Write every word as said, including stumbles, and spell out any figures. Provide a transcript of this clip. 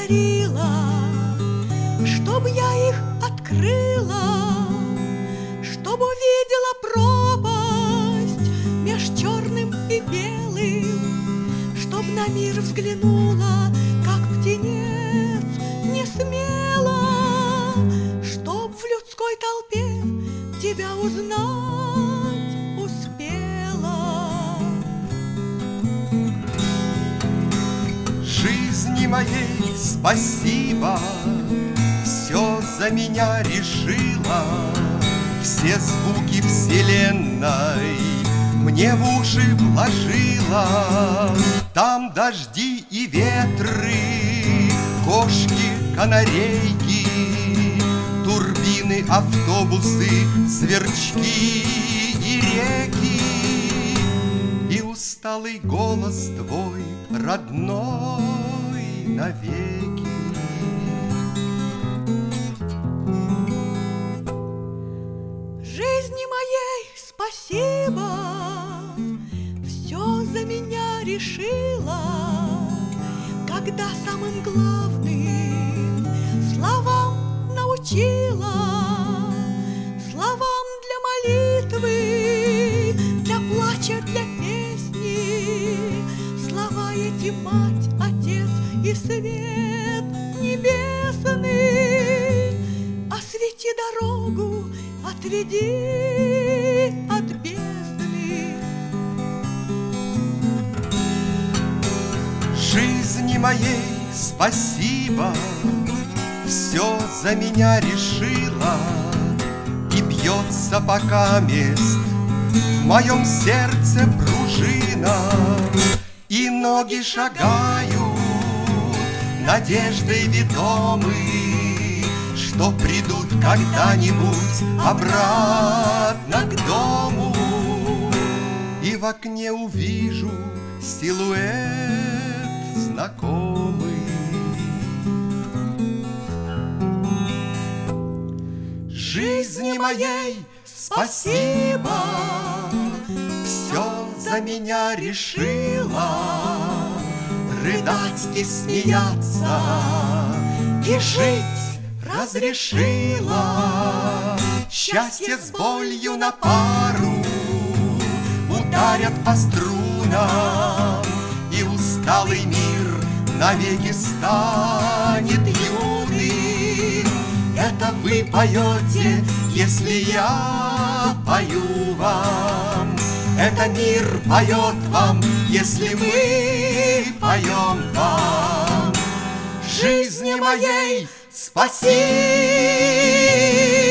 подарила, чтоб я их открыла, чтоб увидела пропасть меж черным и белым, чтоб на мир взглянула, как птенец не смела, чтоб в людской толпе тебя узнать успела. Жизни моей спасибо, все за меня решила, все звуки вселенной мне в уши вложила. Там дожди и ветры, кошки, канарейки, турбины, автобусы, сверчки и реки, и усталый голос твой родной навеки. Жизни моей спасибо, все за меня решила, когда самым главным словам научила, словам для молитвы, для плача, для песни. Слова эти мать, отец и свет небесный. Освети дорогу, отведи от бездны. Жизни моей спасибо, все за меня решила, и бьется пока мест в моем сердце пружина, и ноги шагают надеждой ведомы, что придут когда-нибудь обратно к дому, и в окне увижу силуэт знакомый. Жизни моей спасибо, все за меня решила, рыдать и смеяться, и жить разрешила. Счастье с болью на пару ударят по струнам, и усталый мир навеки станет юным. Это вы поете, если я пою вам. Это мир поет вам, если мы поем вам. Жизни моей спасибо.